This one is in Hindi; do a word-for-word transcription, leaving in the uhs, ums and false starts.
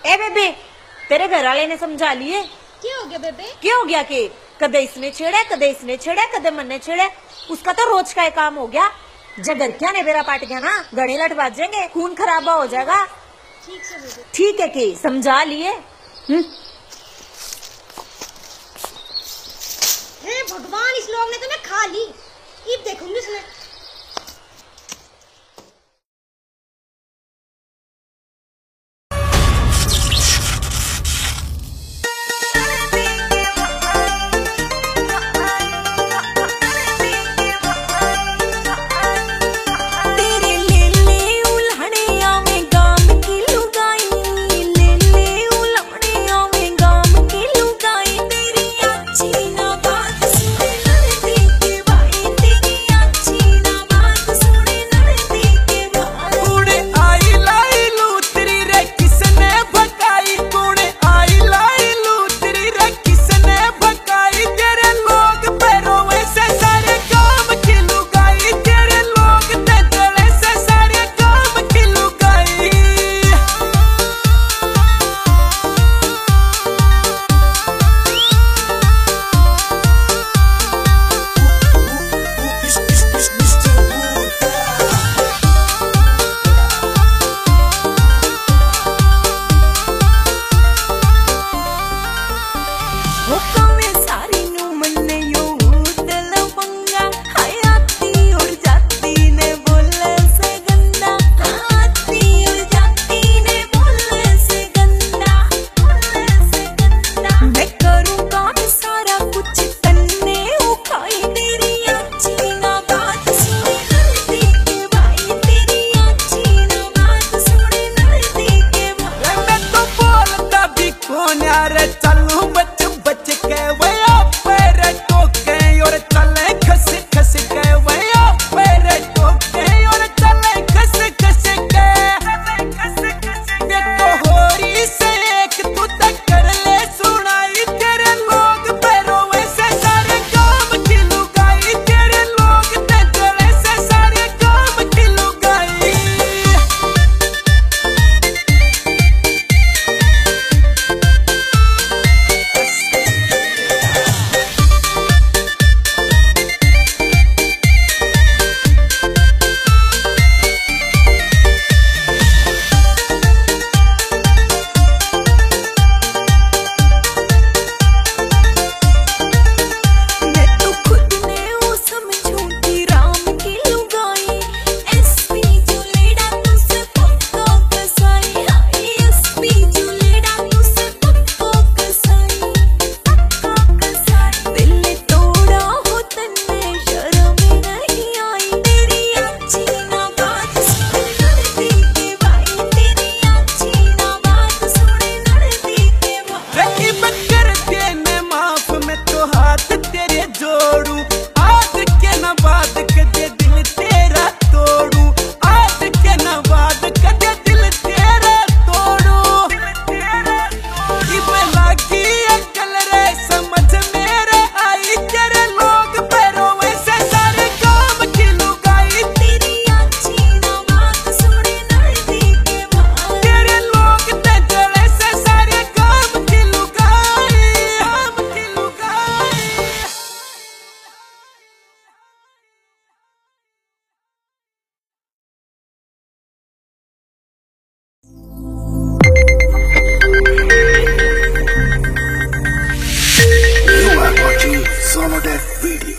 ए बेबे, तेरे घर वाले ने समझा लिए? क्या हो गया बेबे? क्या हो गया कि कदे इसने छेड़ा, कदे इसने छेड़ा, कदे मन ने छेड़ा। उसका तो रोज का काम हो गया। जब घर क्या ने बेरा पाट गया ना, गड़े लट बाजेंगे, खून खराबा हो जाएगा। ठीक है बेबे। ठीक है कि समझा लिए। हम्म। हे भगवान, इस लोग ने तो मैं खा ली। अब देखूंगी इसमें। Sonodeck Video.